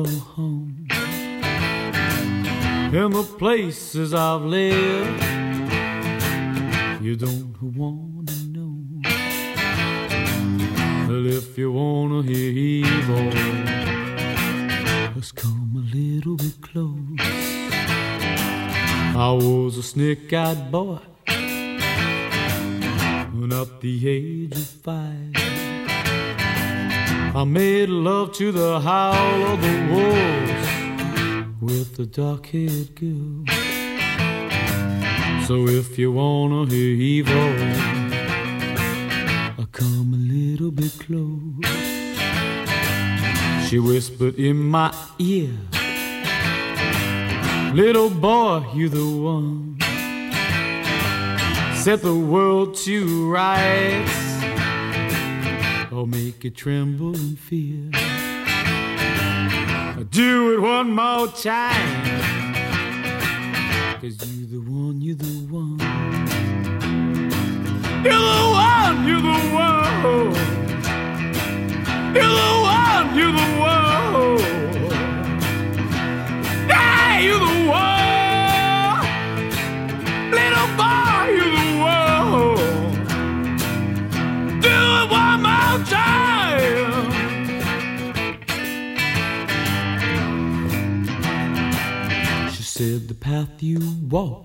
home. In the places I've lived, you don't wanna know. Well, if you wanna hear evil, just come a little bit close. I was a snake-eyed boy at the age of 5. I made love to the howl of the wolves with a dark-haired girl. So if you wanna hear evil, I come a little bit close. She whispered in my ear, little boy, you the one. Set the world to rights, or make it tremble in fear. Do it one more time, 'cause you're the one, you're the one. You're the one, you're the one. You're the one, you're the one. Yeah, you're the one. Little boy, you're the one. Do it one more time. She said the path you walk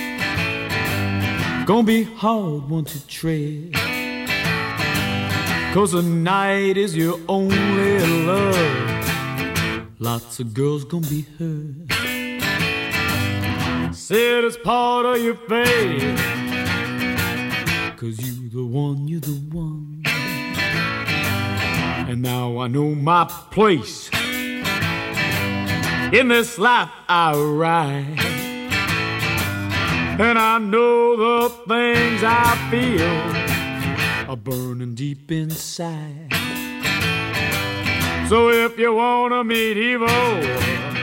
gonna be hard one to tread, 'cause the night is your only love. Lots of girls gonna be hurt. Said it's part of your fate, 'cause you're the one, you're the one. And now I know my place in this life I ride, and I know the things I feel are burning deep inside. So if you wanna meet evil,